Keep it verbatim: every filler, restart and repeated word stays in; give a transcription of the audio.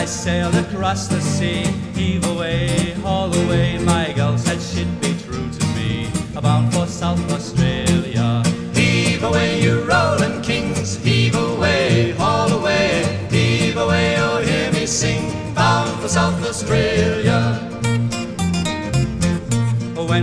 I sailed across the sea. Heave away, haul away, my girl said she'd be true to me. Bound for